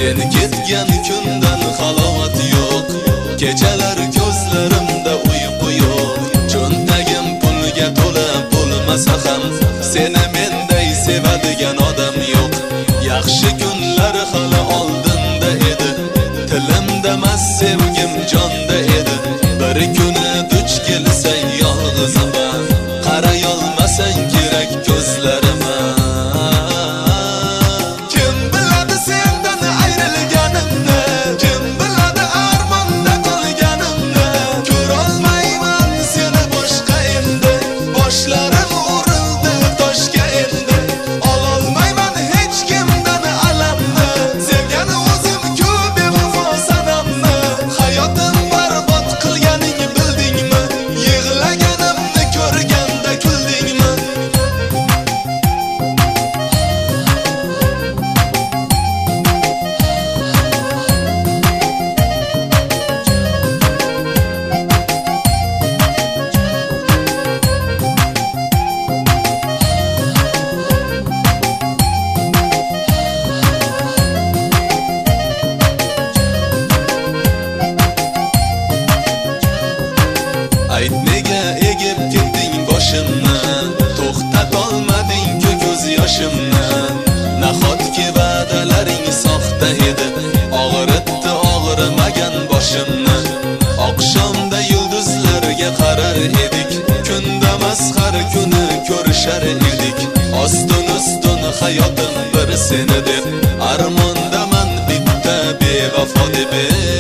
Sen ketgan kundan halovat yo'q, kechalar ko'zlarimda uyqu yo'q. Cho'ntagim pulga to'la bo'lmasa ham seni menday sevadigan odam yo'q. Yaxshi kunlar hali oldinda edi, tilimdamas sevgim jonda edi. Bir kuni duch kelsang yolg'izaman, qaray olmasang kerak ko'zlarima. Kim biladi sendan ayrilganimni, kim biladi armonda qolganimni. Ko'rolmayman seni boshqa endi, boshlarim urildi toshga endi. Ololmayman hech kimdan alamni, sevgan o'zim-ku bevafo sanamni. Hayotim barbod qilganing bildingmi, yig'laganimni ko'rganda kuldingmi? Ayt nega egib ketding boshimni, to'xtatolmading-ku ko'z yoshimni. Nahotki va'dalaring soxta edi, og'ritdi og'rimagan boshimni. Oqshomda yulduzlarga qarar edik, kundamas har kuni ko'rishar edik. Ostin-ustun hayotim bir seni deb, armondaman bitta bevafo deb.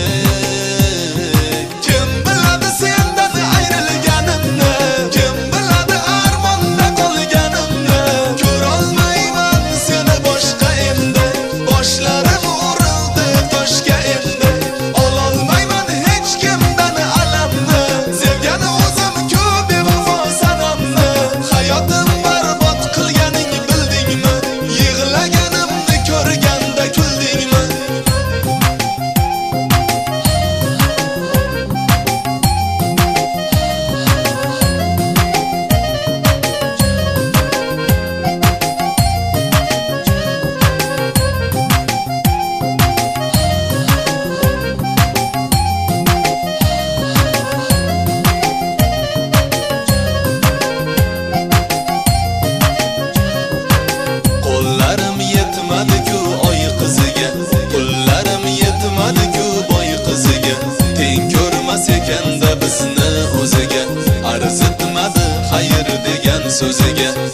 Kim biladi sendan ayrilganimni, kim biladi armonda qolganimni. Ko'rolmayman seni boshqa endi, boshlarim urildi toshga endi. Ololmayman hech kimdan alamni, sevgan o'zim-ku bevafo sanamni. Hayotim barbod qilganing bildingmi, yig'laganimni ko'rganda kuldingmi? Qo'llarim yetmadi-ku oy qiziga, pullarim yetmadi-ku boy qiziga. Teng ko'rmas ekanda bizni o'ziga, arzitmadi xayr degan so'ziga.